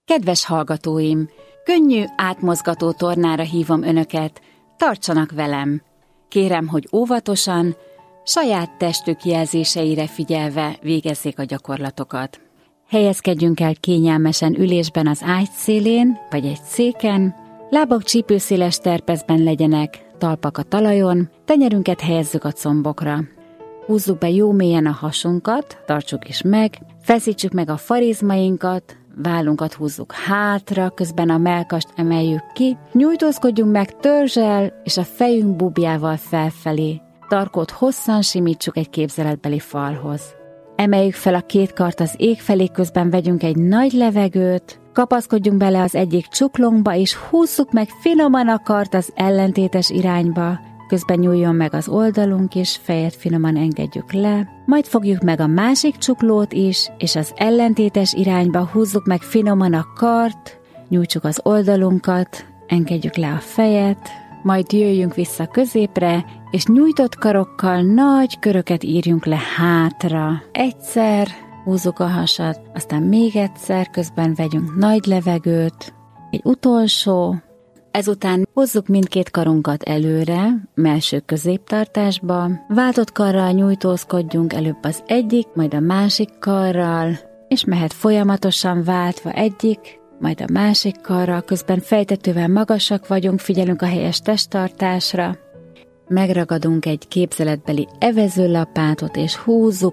Kedves hallgatóim, könnyű, átmozgató tornára hívom önöket, tartsanak velem. Kérem, hogy óvatosan, saját testük jelzéseire figyelve végezzék a gyakorlatokat. Helyezkedjünk el kényelmesen ülésben az ágy szélén, vagy egy széken, lábak csípőszéles terpezben legyenek, talpak a talajon, tenyerünket helyezzük a combokra. Húzzuk be jó mélyen a hasunkat, tartsuk is meg, feszítsük meg a farizmainkat, vállunkat húzzuk hátra, közben a mellkast emeljük ki, nyújtózkodjunk meg törzsel és a fejünk búbjával felfelé. Tarkót hosszan simítsuk egy képzeletbeli falhoz. Emeljük fel a két kart az ég felé, közben vegyünk egy nagy levegőt, kapaszkodjunk bele az egyik csuklónkba, és húzzuk meg finoman a kart az ellentétes irányba, közben nyúljon meg az oldalunk is, fejet finoman engedjük le, majd fogjuk meg a másik csuklót is, és az ellentétes irányba húzzuk meg finoman a kart, nyújtsuk az oldalunkat, engedjük le a fejet, majd jöjjünk vissza középre, és nyújtott karokkal nagy köröket írjunk le hátra. Egyszer húzzuk a hasat, aztán még egyszer, közben vegyünk nagy levegőt, egy utolsó. Ezután hozzuk mindkét karunkat előre, melső középtartásba, váltott karral nyújtózkodjunk előbb az egyik, majd a másik karral, és mehet folyamatosan váltva egyik, majd a másik karral, közben fejtetővel magasak vagyunk, figyelünk a helyes testtartásra, megragadunk egy képzeletbeli evezőlapátot, és húzzuk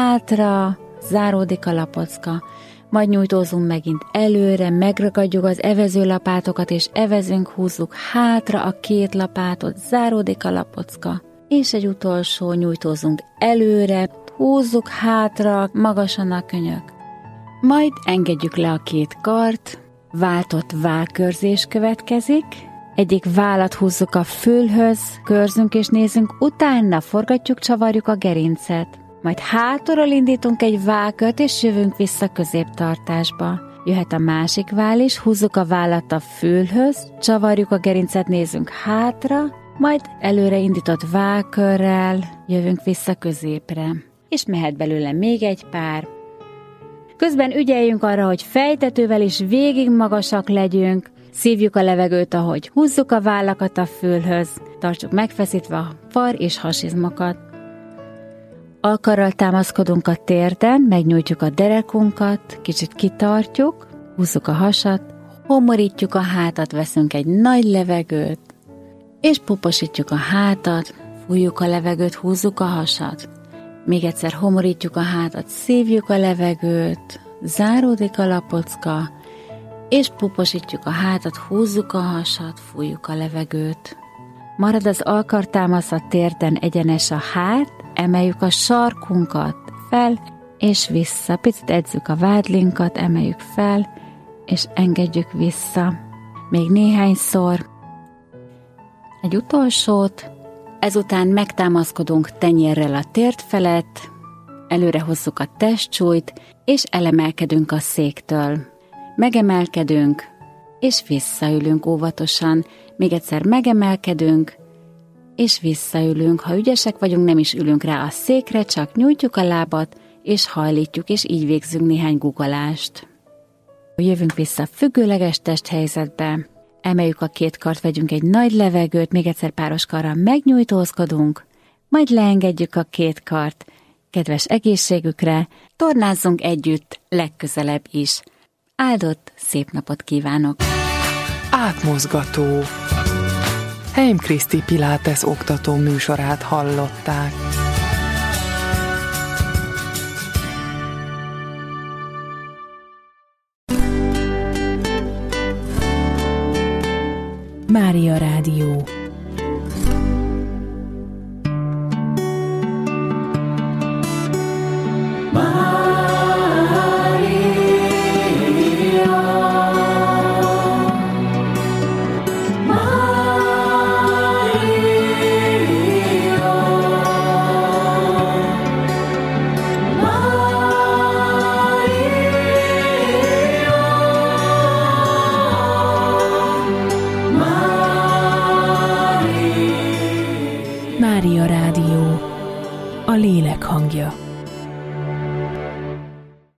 hátra, záródik a lapocka, majd nyújtózunk megint előre, megragadjuk az evezőlapátokat, és evezünk, húzzuk hátra a két lapátot, záródik a lapocka, és egy utolsó, nyújtózunk előre, húzzuk hátra, magasan a könyök. Majd engedjük le a két kart, váltott vállkörzés következik, egyik vállat húzzuk a fülhöz, körzünk és nézzünk, utána forgatjuk, csavarjuk a gerincet. Majd hátulról indítunk egy vállkört, és jövünk vissza középtartásba. Jöhet a másik váll is, húzzuk a vállat a fülhöz, csavarjuk a gerincet, nézzünk hátra, majd előre indított vállkörrel jövünk vissza középre. És mehet belőle még egy pár. Közben ügyeljünk arra, hogy fejtetővel is végig magasak legyünk, szívjuk a levegőt, ahogy húzzuk a vállakat a fülhöz, tartsuk megfeszítve a far és hasizmokat. Alkarral támaszkodunk a térden, megnyújtjuk a derekunkat, kicsit kitartjuk, húzzuk a hasat, homorítjuk a hátat, veszünk egy nagy levegőt, és puposítjuk a hátat, fújjuk a levegőt, húzzuk a hasat. Még egyszer homorítjuk a hátat, szívjuk a levegőt, záródik a lapocka, és puposítjuk a hátat, húzzuk a hasat, fújjuk a levegőt. Marad az alkartámasz a térden, egyenes a hát, emeljük a sarkunkat fel, és vissza. Picit edzük a vádlinkat, emeljük fel, és engedjük vissza. Még néhányszor. Egy utolsót. Ezután megtámaszkodunk tenyérrel a térd felett, előre hozzuk a testsúlyt, és elemelkedünk a széktől. Megemelkedünk, és visszaülünk óvatosan. Még egyszer megemelkedünk, és visszaülünk. Ha ügyesek vagyunk, nem is ülünk rá a székre, csak nyújtjuk a lábat, és hajlítjuk, és így végzünk néhány guggolást. Jövünk vissza függőleges testhelyzetbe, emeljük a két kart, vegyünk egy nagy levegőt, még egyszer páros karral megnyújtózkodunk, majd leengedjük a két kart. Kedves egészségükre, tornázzunk együtt legközelebb is. Áldott, szép napot kívánok! Átmozgató. Heim Kriszti Pilates oktató műsorát hallották. Mária Rádió.